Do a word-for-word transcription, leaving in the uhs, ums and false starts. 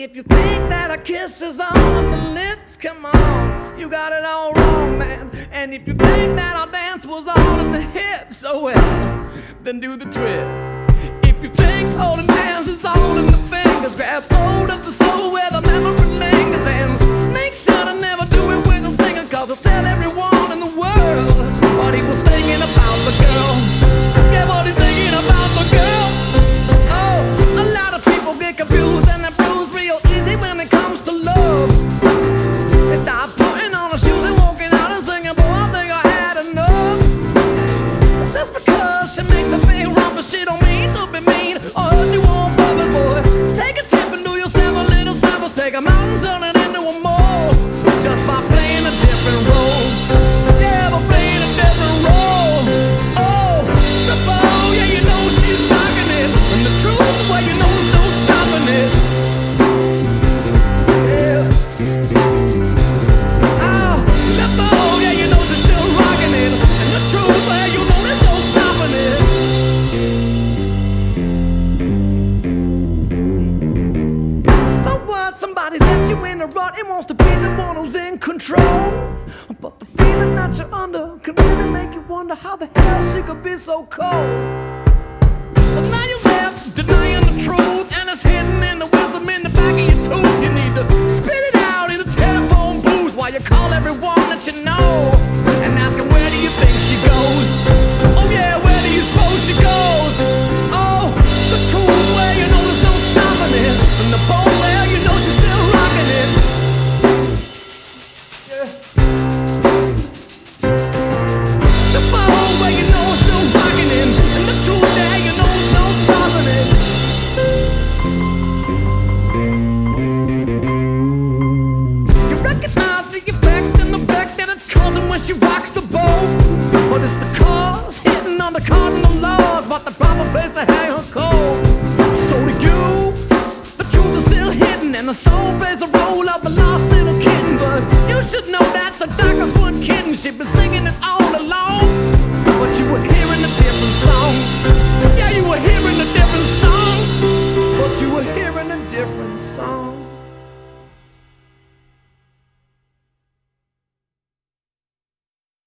If you think that a kiss is on the lips, come on, you got it all wrong, man. And if you think that our dance was all in the hips, oh well, then do the twist. If you think holding hands is all in the fingers, grab hold of the soul where the memory lingers, and make sure to never do it with a singer, cause he'll tell everyone in the world what he was thinking about the girl. Yeah, what he's thinking about the girl. Oh, a lot of people get confused and they're bruised real easy when it comes to love. They start putting on their shoes and walking out and singing, boy, I think I had enough. Just because she makes a big romp, but she don't mean to be mean or hurt you on purpose, boy. Take a tip and do yourself a little service. Take a mountain, turn it into a mole, just by playing a different role. Yeah, by playing a different role. Oh, the bow, yeah, you know she's rocking it. And the truth, well, you know there's no stopping it. Yeah. Oh, the bow, yeah, you know she's still rocking it. And the truth, well, you know there's no stopping it. So what? Somebody left you in a rut and wants to be the one who's in control. But the feeling that you're under can really make you wonder how the hell she could be so cold. So now you're left denying the truth, and it's hidden in the wisdom in the back of your tooth. You need to spit it out in a telephone booth while you call everyone that you know and ask them, where do you think she goes? Oh yeah, where do you suppose she goes? Oh, the truth, where you know there's no stopping it, and the bone where you know she's still rocking it. Yeah. The bone where you know it's still rocking it, and the truth there you know there's no stopping it. You recognize the effect and the effect that it's causing when she rocks the boat. But it's the cause hitting on the cardinal laws, but the proper place to hang her cold. So to you, the truth is still hidden, and the soul plays the role of a lost little kitten. But you should know that the doctors weren't kidding. She'd been